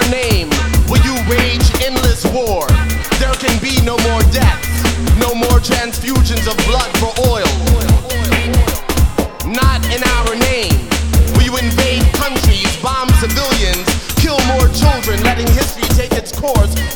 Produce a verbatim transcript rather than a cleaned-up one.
name will you wage endless war? There can be no more deaths, no more transfusions of blood for oil. Not in our name will you invade countries, bomb civilians, kill more children, letting history take its course